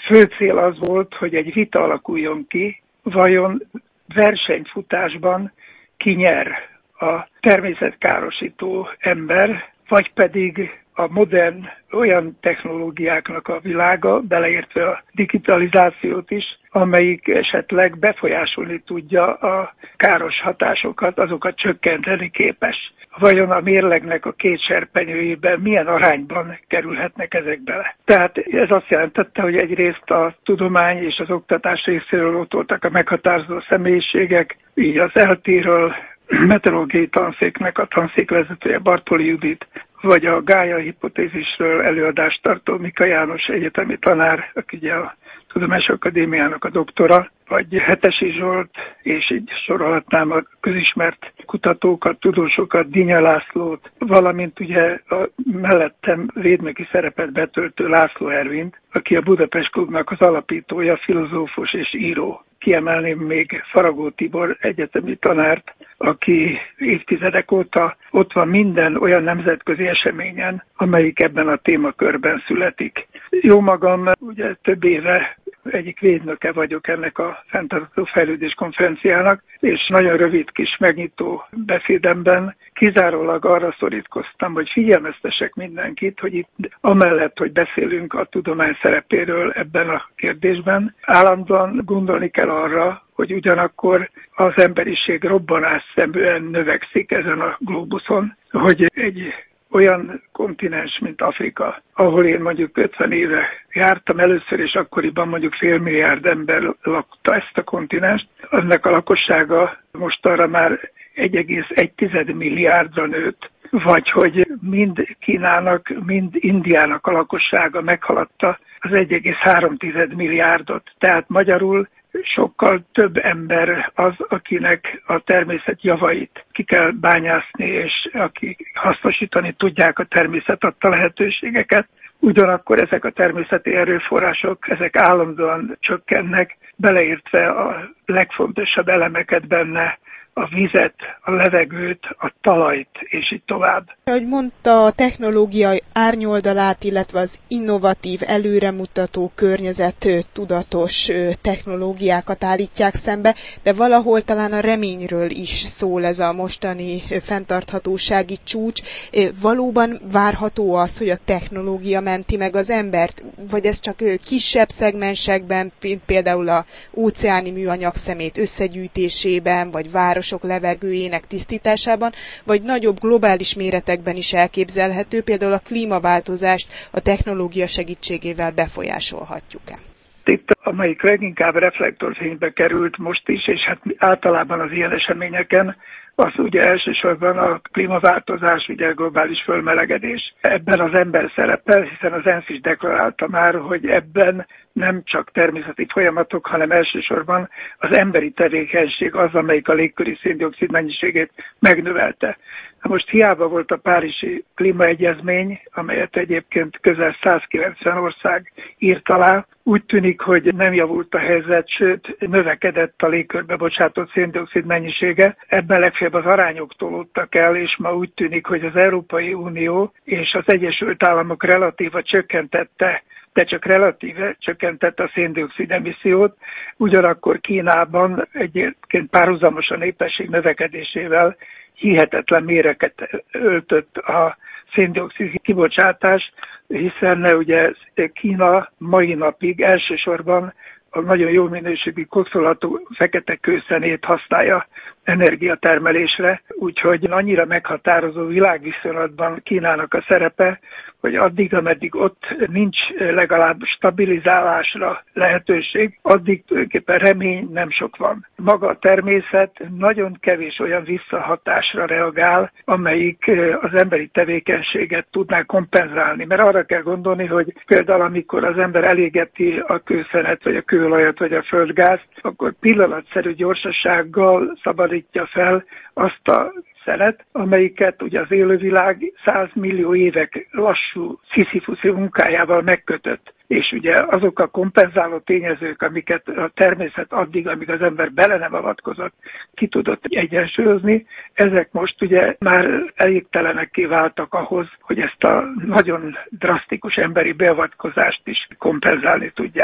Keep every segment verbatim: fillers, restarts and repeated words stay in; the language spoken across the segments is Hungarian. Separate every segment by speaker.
Speaker 1: fő cél az volt, hogy egy vita alakuljon ki, vajon versenyfutásban ki nyer, a természetkárosító ember, vagy pedig a modern olyan technológiáknak a világa, beleértve a digitalizációt is, amelyik esetleg befolyásolni tudja a káros hatásokat, azokat csökkenteni képes. Vajon a mérlegnek a két serpenyőjében milyen arányban kerülhetnek ezek bele? Tehát ez azt jelentette, hogy egyrészt a tudomány és az oktatás részéről ott voltak a meghatározó személyiségek, így az eltéről, meteorológiai tanszéknek a tanszékvezetője Bartoli Judit, vagy a Gája hipotézisről előadást tartó Mika János egyetemi tanár, aki ugye a Tudományos Akadémiának a doktora, vagy Hetesi Zsolt, és így sorolhatnám a közismert kutatókat, tudósokat, Dinya Lászlót, valamint ugye a mellettem védnöki szerepet betöltő László Ervint, aki a Budapest Klubnak az alapítója, filozófus és író. Kiemelném még Faragó Tibor egyetemi tanárt, aki évtizedek óta ott van minden olyan nemzetközi eseményen, amelyik ebben a témakörben születik. Jó magam, ugye több éve egyik védnöke vagyok ennek a fenntartható fejlődés konferenciának, és nagyon rövid kis megnyitó beszédemben kizárólag arra szorítkoztam, hogy figyelmeztessek mindenkit, hogy itt amellett, hogy beszélünk a tudomány szerepéről ebben a kérdésben, állandóan gondolni kell arra, hogy ugyanakkor az emberiség robbanásszerűen növekszik ezen a globuszon, hogy egy olyan kontinens, mint Afrika, ahol én mondjuk ötven éve jártam először, és akkoriban mondjuk félmilliárd ember lakta ezt a kontinenst, annak a lakossága most arra már egy egész egy milliárdra nőtt, vagy hogy mind Kínának, mind Indiának a lakossága meghaladta az egy egész három milliárdot. Tehát magyarul sokkal több ember az, akinek a természet javait ki kell bányászni, és akik hasznosítani tudják a természet adta lehetőségeket. Ugyanakkor ezek a természeti erőforrások, ezek állandóan csökkennek, beleértve a legfontosabb elemeket benne, a vizet, a levegőt, a talajt, és így tovább.
Speaker 2: Ahogy mondta, a technológia árnyoldalát, illetve az innovatív, előremutató, környezettudatos technológiákat állítják szembe, de valahol talán a reményről is szól ez a mostani fenntarthatósági csúcs. Valóban várható az, hogy a technológia menti meg az embert? Vagy ez csak kisebb szegmensekben, például a óceáni műanyag szemét összegyűjtésében, vagy város levegőjének tisztításában, vagy nagyobb globális méretekben is elképzelhető, például a klímaváltozást a technológia segítségével befolyásolhatjuk-e?
Speaker 1: Itt, amelyik leginkább reflektorfénybe került most is, és hát általában az ilyen eseményeken, az ugye elsősorban a klímaváltozás, ugye a globális fölmelegedés. Ebben az ember szerepel, hiszen az ENSZ is deklarálta már, hogy ebben nem csak természeti folyamatok, hanem elsősorban az emberi tevékenység az, amelyik a légköri szén-dioxid mennyiségét megnövelte. Na most hiába volt a Párizsi klímaegyezmény, amelyet egyébként közel százkilencven ország írt alá, úgy tűnik, hogy nem javult a helyzet, sőt növekedett a légkörbe bocsátott szén-dioxid mennyisége. Ebben legfeljebb az arányok tolódtak el, és ma úgy tűnik, hogy az Európai Unió és az Egyesült Államok relatíva csökkentette, de csak relatíve csökkentette a szén-dioxid emissziót, ugyanakkor Kínában egyébként párhuzamos a népesség növekedésével hihetetlen méreket öltött a szén-dioxid kibocsátás, hiszen ugye Kína mai napig elsősorban a nagyon jó minőségű kokszolható fekete kőszenét használja energiatermelésre, úgyhogy annyira meghatározó világviszonylatban Kínának a szerepe, hogy addig, ameddig ott nincs legalább stabilizálásra lehetőség, addig tulajdonképpen remény nem sok van. Maga a természet nagyon kevés olyan visszahatásra reagál, amelyik az emberi tevékenységet tudná kompenzálni. Mert arra kell gondolni, hogy például amikor az ember elégeti a kőszenet, vagy a kőolajat, vagy a földgázt, akkor pillanatszerű gyorsasággal szabadítja fel azt a szenet, amelyiket ugye az élővilág száz millió évek lassú sziszifuszi munkájával megkötött. És ugye azok a kompenzáló tényezők, amiket a természet addig, amíg az ember bele nem avatkozott, ki tudott egyensúlyozni, ezek most ugye már elégtelenekké váltak ahhoz, hogy ezt a nagyon drasztikus emberi beavatkozást is kompenzálni tudják.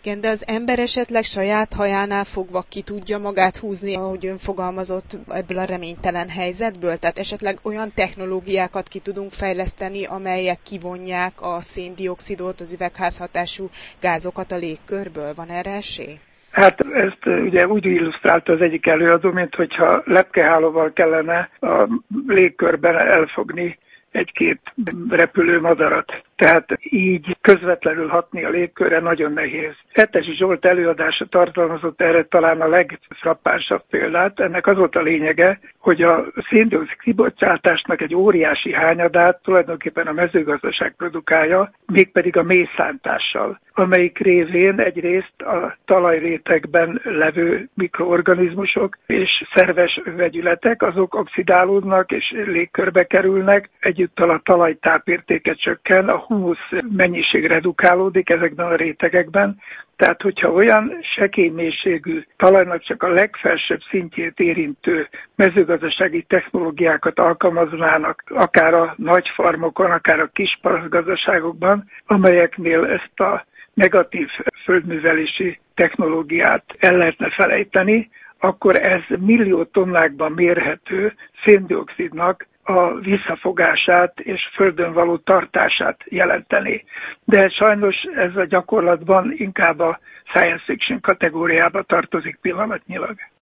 Speaker 2: Igen, de az ember esetleg saját hajánál fogva ki tudja magát húzni, ahogy ön fogalmazott, ebből a reménytelen helyzetből? Tehát esetleg olyan technológiákat ki tudunk fejleszteni, amelyek kivonják a széndioxidot, az üvegházhatású gázokat a légkörből? Van erre esély?
Speaker 1: Hát ezt ugye úgy illusztrálta az egyik előadó, mint hogyha lepkehálóval kellene a légkörben elfogni egy-két repülő madarat. Tehát így közvetlenül hatni a légkörre nagyon nehéz. Fettesi Zsolt előadása tartalmazott erre talán a legfrappánsabb példát. Ennek az volt a lényege, hogy a széndioxid kibocsátásnak egy óriási hányadát tulajdonképpen a mezőgazdaság produkálja, mégpedig a mészántással, amelyik révén egyrészt a talajrétegben levő mikroorganizmusok és szerves vegyületek, azok oxidálódnak és légkörbe kerülnek, egyúttal a talaj tápértéke csökken, a humusz mennyiség redukálódik ezekben a rétegekben, tehát hogyha olyan sekély mélységű talajnak csak a legfelsőbb szintjét érintő mezőgazdasági technológiákat alkalmaznának, akár a nagy farmokon, akár a kis parasztgazdaságokban, amelyeknél ezt a negatív földművelési technológiát el lehetne felejteni, akkor ez millió tonnákban mérhető széndioxidnak a visszafogását és földön való tartását jelenteni. De sajnos ez a gyakorlatban inkább a science fiction kategóriába tartozik pillanatnyilag.